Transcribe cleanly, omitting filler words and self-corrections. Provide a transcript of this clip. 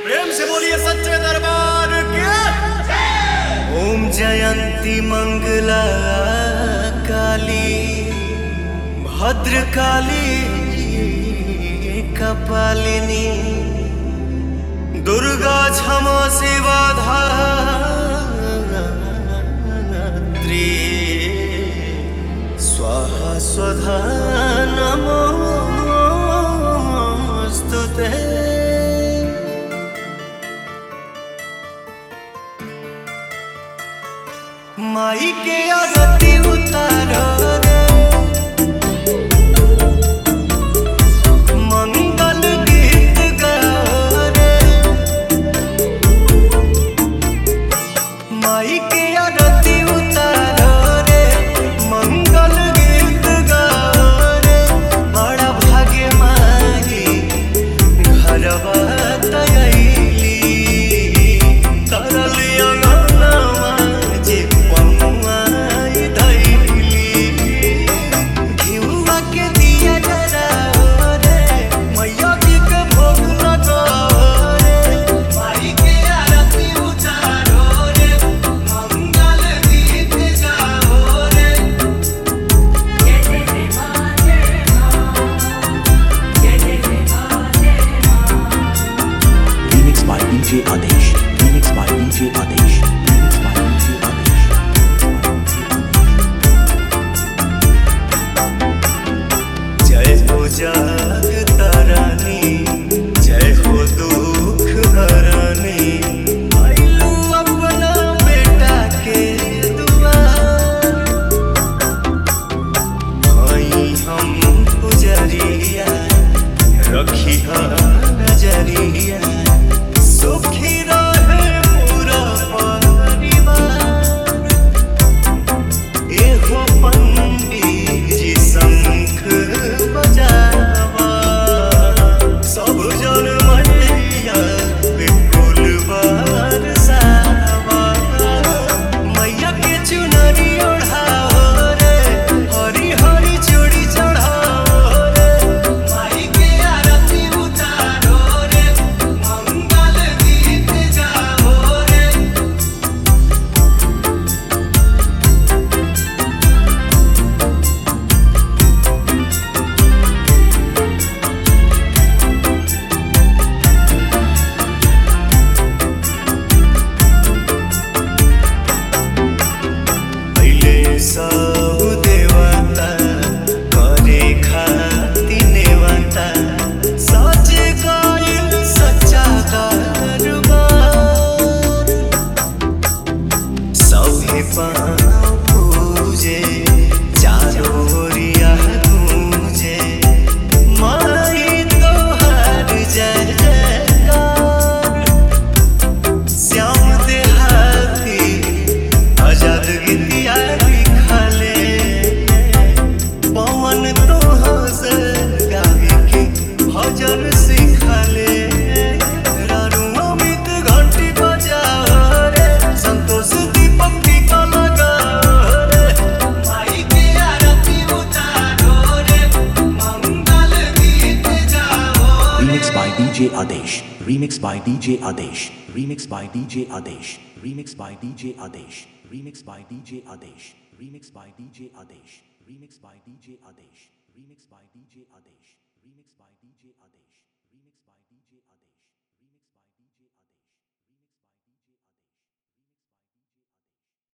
प्रेम से बोलिए सच्चे दरबार के। ओम जयंती मंगला काली भद्रकाली कपालिनी दुर्गा क्षमा शिवा धात्री स्वाहा स्वधा नमोस्तुते। माई के आरती उतारो रे मंगल गीत गाओ रे। माई के आरती उतारो रे मंगल गीत गाओ रे। बड़ा भाग्य माई घरवा तयली करल अंगनवा जे पमुआई धैली। घिउवा के दिया जराओ रे मैया जी के भोग लगाओ रे। माई के आरती उतारो रे मंगल गीत गाओ रे। Remix by DJ Adesh. Remix by DJ Adesh. Remix by DJ Adesh. जय हो जगतारानी जय हो दुख हरानी। आइलू अपना बेटा के दुआर हई हम पुजरिया रखी नजरिया सुखी रहे पूरा परिवार। एहो पंडित जी शंख बजावा सब जन मैया बिल्कुल बरसावा। मैया के चुनरी ओढ़ाओ रे हरी हरी चूड़ी चढ़ाओ रे। माई के आरती उतारो रे मंगल गीत गाओ रे। पहिले सब देवता करे खाती नेवता सच गइल सच्चा दरबार। सभे पाँव पूजे चारों ओरिया गूंजे माई तोहार जय जयकार। श्याम देहाती आजाद गीतिया लिखले पवन तोहसे गावे के भजन सिखले। रानू अमित घंटी बजाओ रे संतोष दीपक टीका लगाओ रे। माई के आरती उतारो रे मंगल गीत गाओ रे। Remix by DJ Adesh. Remix by DJ Adesh. Remix by DJ Adesh. Remix by DJ Adesh. Remix by DJ Adesh. Remix by DJ Adesh. Remix by DJ Adesh. Remix by DJ Adesh.